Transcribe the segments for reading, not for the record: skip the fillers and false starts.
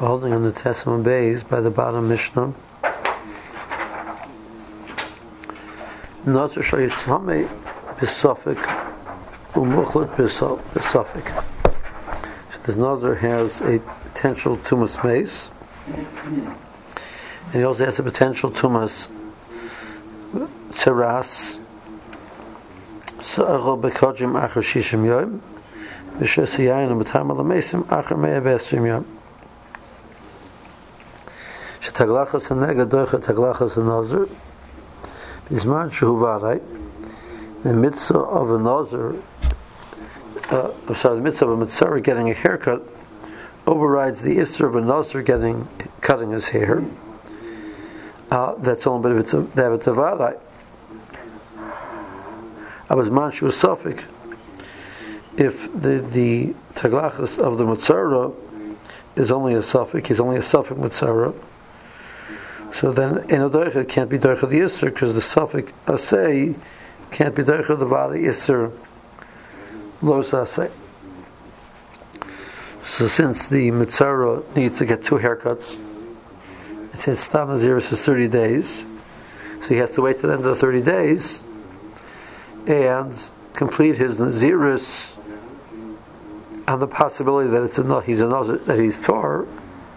holding on the Testament Bays by the bottom Mishnah. Nazir Shayitame B'Safik Umuchlet B'Safik. So this Nazir has a potential Tumas Mace, and he also has a potential Tumas Teras. Sa'achol B'Kodjim Achar Shishim Yom B'Shes Yayin B'Tam Alamesim Achar Mea B'Esrim Yom. Taglachas hanega doicha taglachas hanazir. Bisman shehuvarai. The mitzvah of a nazir, the mitzvah of a mitzvah getting a haircut overrides the issur of a nazir cutting his hair. That's only but if it's a varai. Abisman shehu safik. If the taglachas of the mitzvah is only a safik, he's only a safik mitzvah. So then, in a doicha can't be doicha the Isser because the suffix asay can't be doicha the body Isser los asay. So since the mitzvah needs to get 2 haircuts, it says Stam Naziris is 30 days, so he has to wait till the end of the 30 days and complete his Naziris on the possibility that he's a Nazir, that he's Torah,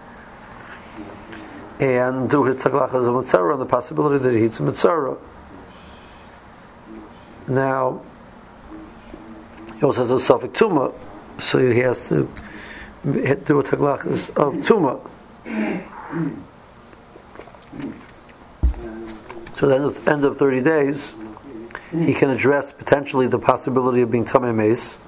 and do his taglachas of mitzvah on the possibility that he eats a mitzvah. Now, he also has a suffix tuma, so he has to do a taglachas of tuma. So then, at the end of 30 days, he can address potentially the possibility of being tamei meis,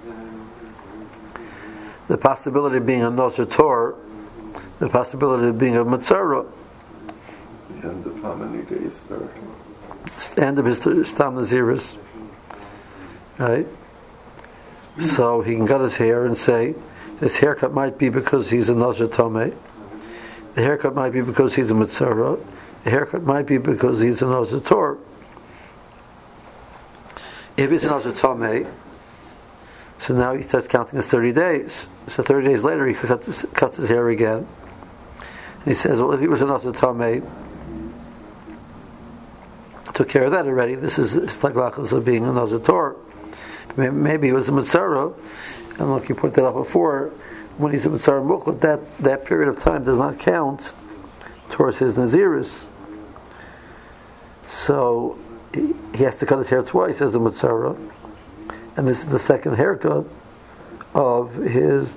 the possibility of being a Nazir Torah, the possibility of being a mitzvah. End of how many days there? End of his Stam Naziris. Right? So he can cut his hair and say, his haircut might be because he's a Nazir Tomei. The haircut might be because he's a Mitzvah. The haircut might be because he's a Nazir Torah. If he's a Nazir Tomei, so now he starts counting his 30 days. So 30 days later he cuts his hair again. And he says, well, if he was a Nazir Tomei, took care of that already. This is taglachas of being a Nazir Torah. Maybe he was a mitzvah, and like you put that up before, when he's a mitzvah mukhlat, that period of time does not count towards his naziris. So he has to cut his hair twice as a mitzvah, and this is the second haircut of his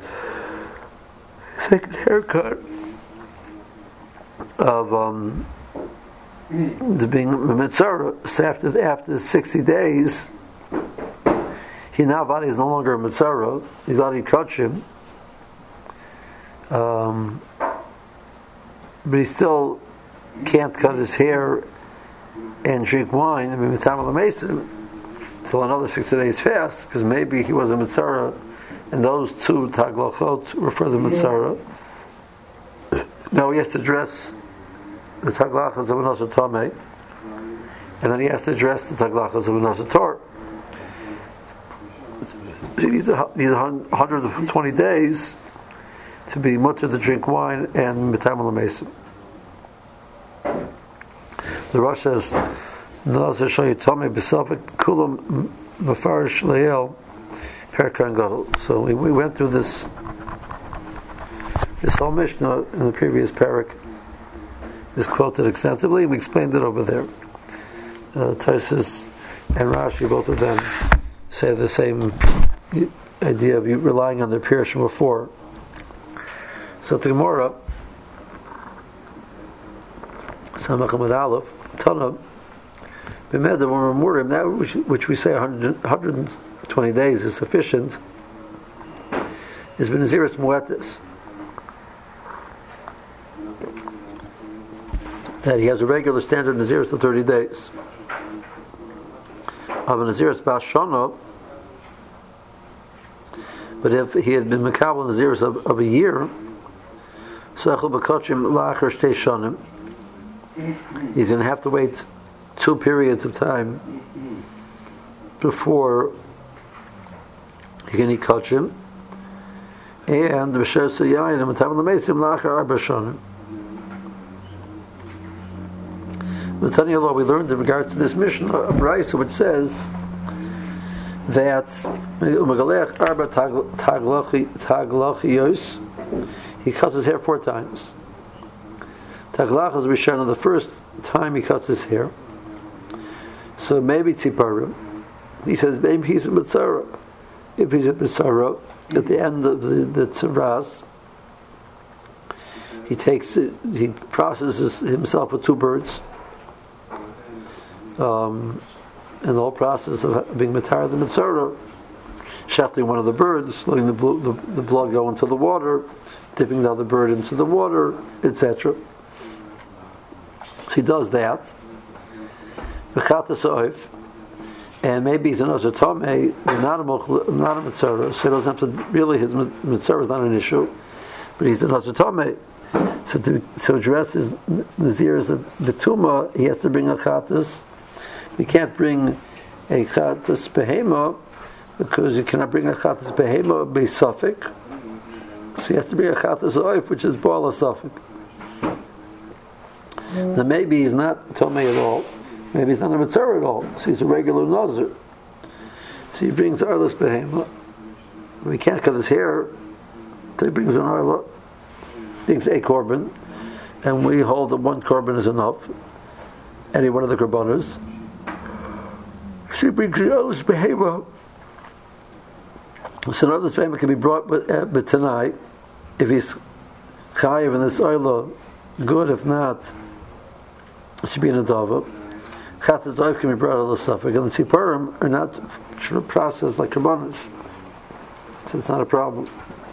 the being a mitzvah. So after 60 days, he now is no longer a mitzvah. He's already kachim, but he still can't cut his hair and drink wine. I mean, until another 60 days fast, because maybe he was a mitzvah, and those 2 taglachot were for the mitzvah. Now he has to dress the taglachas of a Nazir Tomei, and then he has to address the taglachas of a Nazir Torah. He needs 120 days to be mutter to drink wine and mitamal mesim. The Rosh says, Nazir Shayitame B'Safik Kulam Mefarish Leil Perkan Gadol. So we went through this whole Mishnah in the previous parak. Is quoted extensively, and we explained it over there. Tosfos and Rashi, both of them, say the same idea of you relying on their Pirush before. So the Gemara, Samach Amud Aleph, Tana, B'med Murim, that which we say 120 days is sufficient, is B'Naziris Muetis. That he has a regular standard Naziris of 30 days. Of a Naziris Bas Shana, but if he had been Makabel Naziris of a year, Sechel B'Kochim La'achar Shtei Shanim, he's going to have to wait 2 periods of time before he can eat Kochim. and b'shes yayin and metavel l'meisim la'achar arba shonim. With Tanya law, we learned in regard to this mission a brayso which says that u'megalech arba taglachiyos, he cuts his hair 4 times. Taglach is Rishon, the first time he cuts his hair. So maybe tziparim. He says maybe he's a mitzara. If he's a mitzara, at the end of the tzaras, he processes himself with 2 birds. And the whole process of being mitzara the mitzara, shechting one of the birds, letting the blood go into the water, dipping the other bird into the water, etc. So he does that. And maybe he's an Ozatome, not a Mitzvah, so he doesn't have to, really his Mitzvah is not an issue, but he's an Ozatome. So to address his Nazirs of Betuma, he has to bring a Chatas. He can't bring a Chatas Behema, because you cannot bring a Chatas Behema by Suffolk. So he has to bring a Chatas Oif, which is Bala Suffolk. Now maybe he's not Tomei at all. Maybe he's not a Mitzvah at all. So he's a regular Nazir. So he brings Arlis Behema. We can't cut his hair. So he brings an Arla. Brings a korban. And we hold that 1 korban is enough. Any one of the korbanos. So he brings the Arlis Behema. So an Arlis Behema can be brought but tonight. If he's chayiv in this Arla, good. If not, it should be in a dava. Chatas oif can be brought out of the suffix, and the tziparim are not processed like karbanos, so it's not a problem.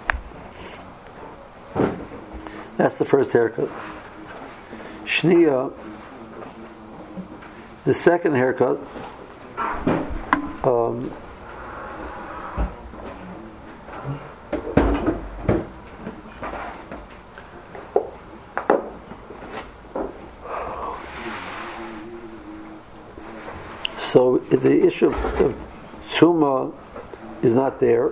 That's the first haircut. Shniya, the second haircut. So the issue of Tumah is not there.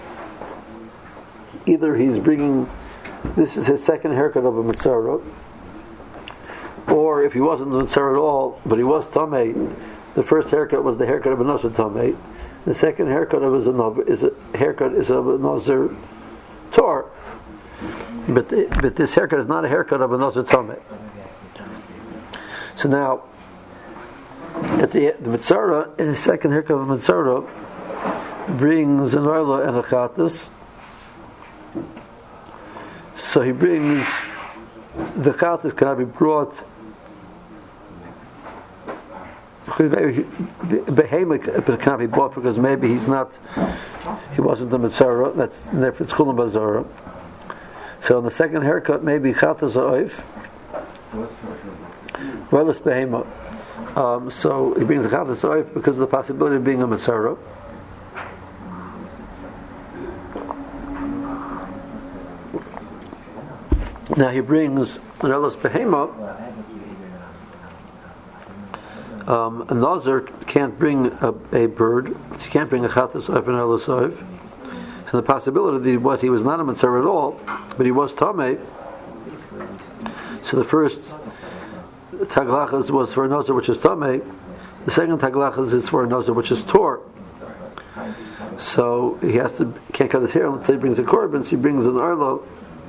Either he's bringing, this is his second haircut of a Mitzvah, or if he wasn't a Mitzvah at all, but he was Tamei, the first haircut was the haircut of a Nazir Tamei. The second haircut of a Nazir Tor. But this haircut is not a haircut of a Nazir Tamei. So now, at the Mitzvah, in the second haircut of Mitzvah, brings an Orla and a Chatas. So he brings, the Chatas cannot be brought, Behema cannot be bought because maybe he wasn't the Mitzvah, and therefore it's Chulam Bazara. So in the second haircut, maybe Chatas Oif, Orla's Behema. So he brings the Chatas Oif because of the possibility of being a Mitzvah. Now he brings an Elos Behema. A Nazir can't bring a bird. He can't bring a Chatas Oif and Elos Oif. So the possibility was he was not a Mitzvah at all, but he was Tamei. So the first Taglachas was for a Nazir which is Tamei. The second Taglachas is for a Nazir which is Tor. So he can't cut his hair until he brings a korban. So he brings an Arlo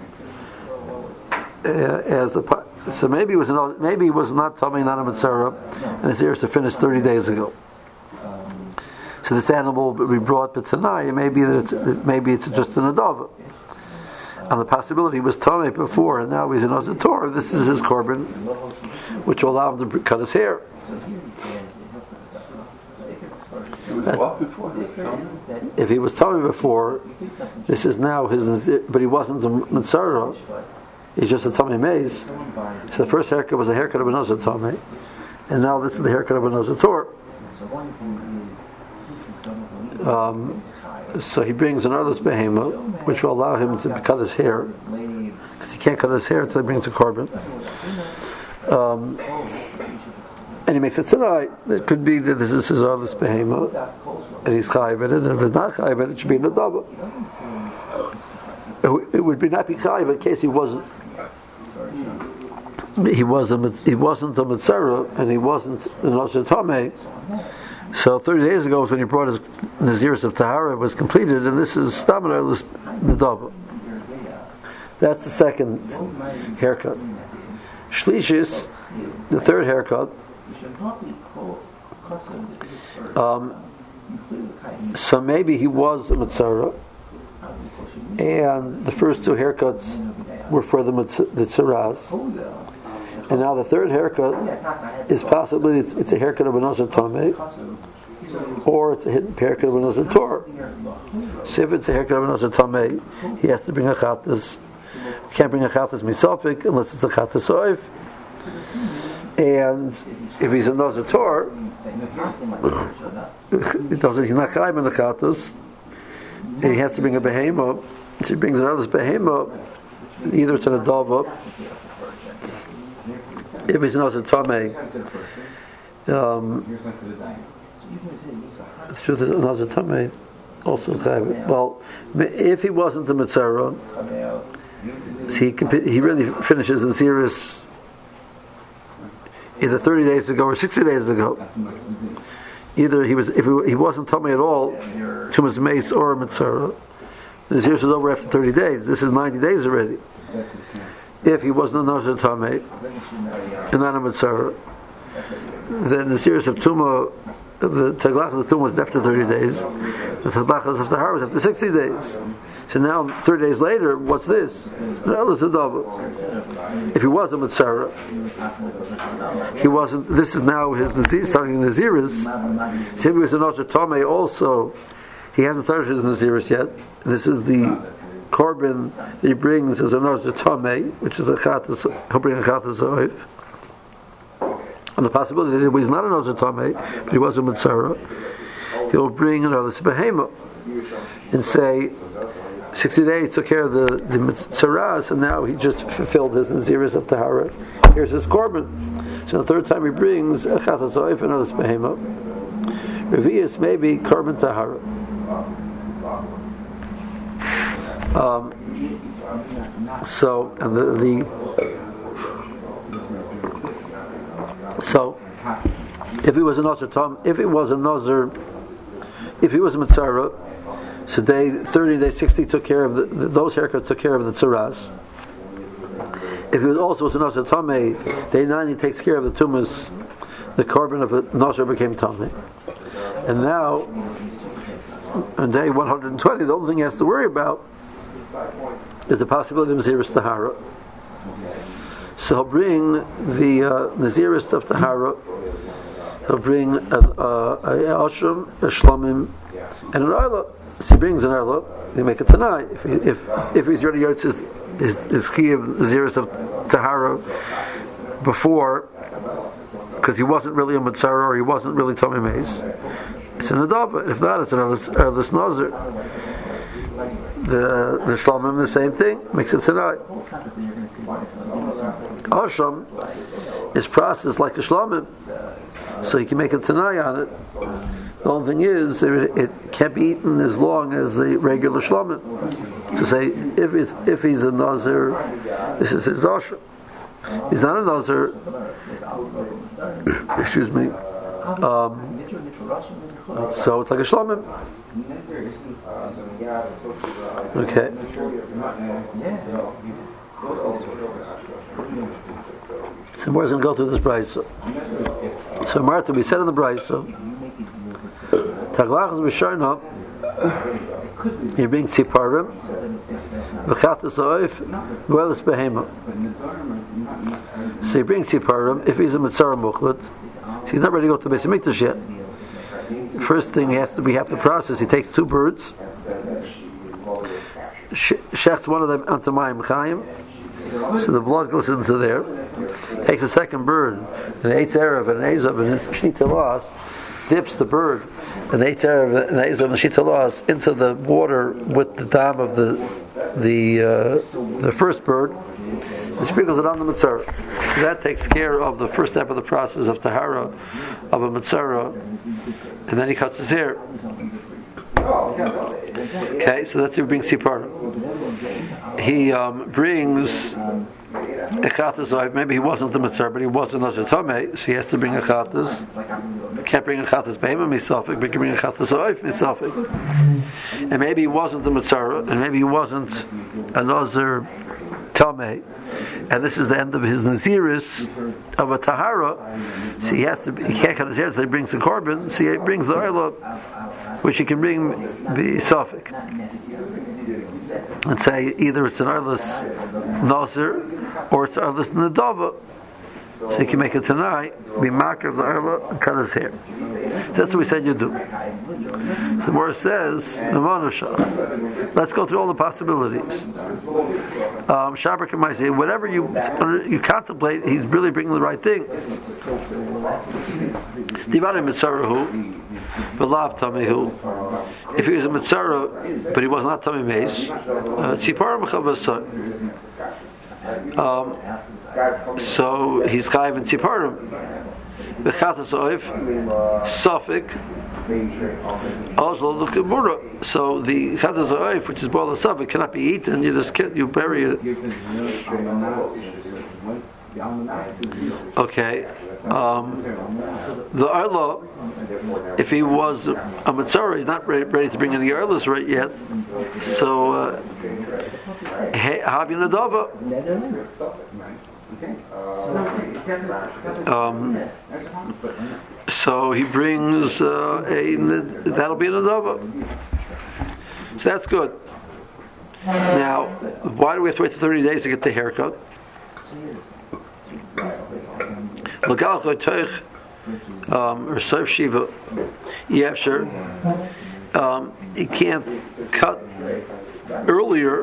so maybe he was not Tamei, not a Mitzvah, and his hair is to finish 30 days ago. So this animal will be brought but tonight. Maybe it's just an adava. And the possibility was Tamei before, and now he's in Nazir Tor. This is his korban, which will allow him to cut his hair. If he was Tamei before, this is now his, but he wasn't a Mitzvah. He's just a Tamei Maze. So the first haircut was a haircut of a Nazir Tamei, and now this is the haircut of a Nazir Tor. So he brings an Arlis Behema, which will allow him to cut his hair, because he can't cut his hair until he brings a korban. And he makes it tonight. It could be that this is his Arlis Behema, and he's chayiv in it, and if it's not chayiv in it, it should be in the double. it would be not be chayiv in case he wasn't a mitzara and he wasn't an osher tameh. So 30 days ago was when he brought his Naziris of Tahara, was completed, and this is Stamar Medava. That's the second haircut. Shlishis, the third haircut. So maybe he was a Mitzara, and the first two haircuts were for the Tzaras, and now the third haircut is possibly it's a haircut of an Osher Tameh, or it's a haircut of an Osher Torah. So if it's a haircut of an Osher Tameh, he has to bring a Chattas. Can't bring a Chattas Misafik unless it's a Chattas Oif. And if he's a Osher Torah, he's not Chaim in the Chattas. He has to bring a Behema. If he brings another Behema, either it's an Adava. If he's an Osher Tameh, the truth is an Osher Tameh also Chaim. Well, if he wasn't a Mitzara, he really finishes the series either 30 days ago or 60 days ago. Either he wasn't Tameh at all, Tumas Mace or a Mitzara. The series was over after 30 days. This is 90 days already. If he wasn't a Osher Tameh and not a Mitzara, then the series of Tumah, the Taglach of the Tumah was after 30 days. The Taglach of the Tahara was after 60 days. So now, 30 days later, what's this? No, it's a double. If he was a Mitzara, he wasn't. This is now his Nazir, starting Naziris. So if he was an Osher Tameh also, he hasn't started his Naziris yet. This is the korban that he brings as an Osher Tameh, which is a Chattas. He'll bring a Chattas Oif. And the possibility that he's not an Osher Tameh, but he was a Mitzara, he'll bring another Behema and say 60 days took care of the Mitzaras, and now he just fulfilled his Naziris of Tahara. Here's his korban. So the third time he brings a Chattas Oif and another Behema. Revius maybe korban Tahara. So and so if he was a Nazir Tom, if he was a Nazir, if he was a Mitzara, so day 30, day 60 took care of those haircuts took care of the Tzaras. If he was also a Nazir Tameh, day 90 takes care of the Tumas, the korban of a Nazir became Tameh. And now on day 120, the only thing he has to worry about is the possibility of Naziris Tahara. So he'll bring the Naziris of Tahara, he'll bring a Ashram, a Shlomim, and an Arla. So he brings an Arla, they make it tonight. If he's already yotz his key of Naziris of Tahara before, because he wasn't really a Mitzara or he wasn't really Tomei Meis, it's an Adava. If not, it's an Erlis Nazir. The Shlomim, the same thing, makes it tonight. Asham is processed like a Shlomim, so you can make a Tanai on it. The only thing is, it can't be eaten as long as a regular Shlomim. To say, if he's a Nazir, this is his Asham. He's not a Nazir, excuse me, so it's like a Shlomim. Okay. So we're going to go through this brayso. So Martha, we said in the brayso, Taglach is B'Sharna, he brings Tziparim, V'chatas Oif, V'elis Behema. So he brings Tziparim, if he's a Mitzara Muchlet, he's not ready to go to the Beis HaMikdash yet. First thing we have to process, he takes two birds, shechts one of them onto Mayim Chaim, so the blood goes into there, takes a second bird, an Eitz Erev and an Ezav and Shnita Los, dips the bird, an Eitz Erev and an Ezav and Shnita Los into the water with the dam of the first bird, and sprinkles it on the Mitzara. So that takes care of the first step of the process of Tahara of a Mitzara, and then he cuts his hair. Okay, so that's if he brings Siparim. He brings Echatas Oiv. Maybe he wasn't the Mitzvah, but he wasn't Nazir Tomei, so he has to bring Echatas. Can't bring Echatas Behema Misafik, but he can bring Echatas Oiv Misafik. And maybe he wasn't the Mitzvah, and maybe he wasn't a Nazir Tomei, and this is the end of his Naziris of a Tahara, so he can't cut his hair, so he brings a Korban, so he brings the Oila, which he can bring the Safik. And say either it's an Oilas Nazir or it's Oilas Nadava. So he can make it tonight, be marker of the Oila, and cut his hair. So that's what we said you do. So where it says, let's go through all the possibilities. Shabbat might say, whatever you contemplate, he's really bringing the right thing. If he was a Mitzvah, but he was not Tamei Meis, so he's Chayiv in Tziparim. Bechatas Oiv, Safik, also the Gemara. So the Chatas Oiv, which is Bala Safik, cannot be eaten. You bury it. Okay. The Arla, if he was a Mitzvah, he's not ready to bring any Arlas right yet. So Havi Nadava. So he brings that'll be an Nadava. So that's good. Now, why do we have to wait 30 days to get the haircut? Or Sof Shiva, yeah, sure. He can't cut earlier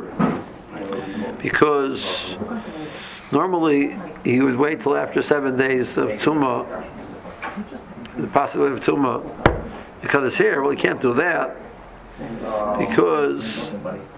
because normally he would wait till after 7 days of Tumah, the possibility of Tumah, to cut his hair. Well, he can't do that because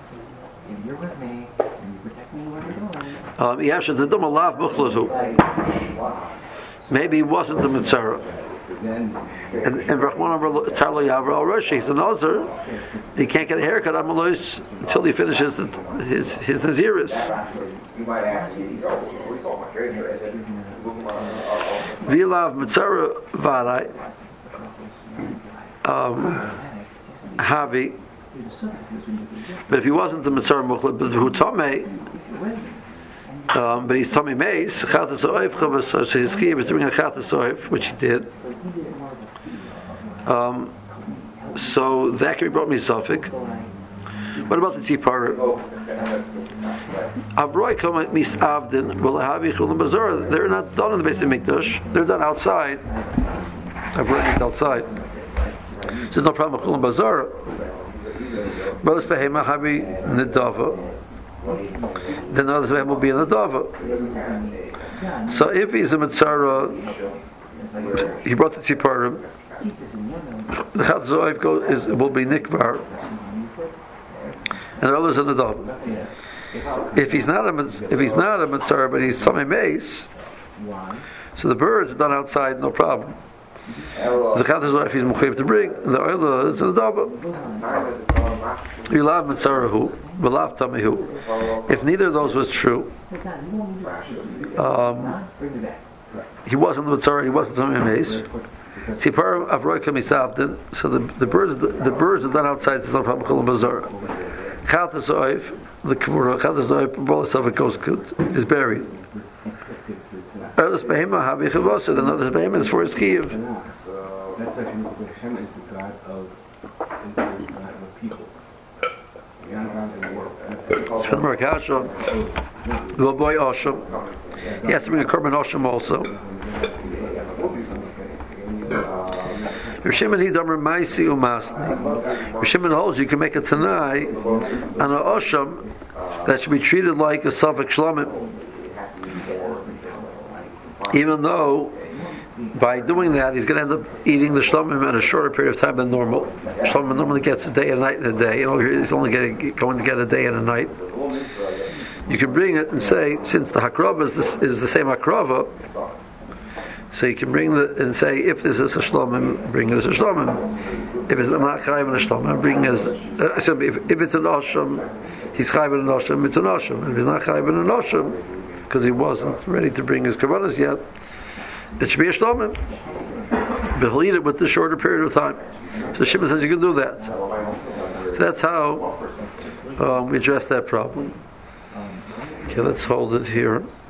maybe he wasn't the Mitzvah. And Rahman Tarlo Yavra Roshi, he's an Nazir. He can't get a haircut until he finishes his Naziris. Vilav Mitzvah Varai Havi. But if he wasn't the Mitzvah Mukhla, but who Tomei, but he's Tomei Meis, Chatas Oif Chavas, so his key was to bring a Chatas Oif, which he did. So that can be brought me Suffolk. What about the Tzipara? Avroi Kama Mis Avdin, V'lahavi Chulam Bazar. They're not done in the Beis Hamikdash. They're done outside. Avroi is outside. So there's no problem with Chulam Bazar. Brothers Behema Havi Nedava. Then others will be in the Dava. So if he's a Mitzvah, he brought the Tziparim. The Chatas Oiv will be Nikbar, and the others in the Dava. If he's not a Mitzvah, but he's Tomei Meis, so the birds are done outside, no problem. The Chatas Oiv he's Mechuyev to bring, and the Oila is in the Dava. You love Mitzarahu, we love Tamihu. If neither of those was true, he wasn't the Mitzarah, he wasn't Tomei Meis. Sipar Avroi Kamisavdin. So the birds are done outside. There's no problem. Chulam Bazar. Chatas Oiv, the Kemura Chatas Oiv, Bolasov is buried. Erlis Behema Havi Chavasa. Then others Behema is for his Kiev. That's actually Hashem is the God of people. It's from Merkashah. The boy Osham. He has to bring a Korban Osham also. Rishimon he damer Maisi umasni. Rishimon holds you can make a tanai on an Osham that should be treated like a Safek Shlomim. Even though by doing that he's going to end up eating the Shlomim in a shorter period of time than normal. Shlomim normally gets a day and a night in a day. He's only going to get a day and a night. You can bring it and say, since the Hakrava is the same Hakrava, So you can bring and say, if this is a shlomim, bring it as a shlomim. If it's not chayv and a shlomim, bring it as if it's an osham, he's chayv and an osham, it's an osham. If he's not chayv and an osham, because he wasn't ready to bring his karbanos yet, it should be a shlomim. But he'll eat it with the shorter period of time. So Shimon says you can do that. So that's how we address that problem. Okay, let's hold it here.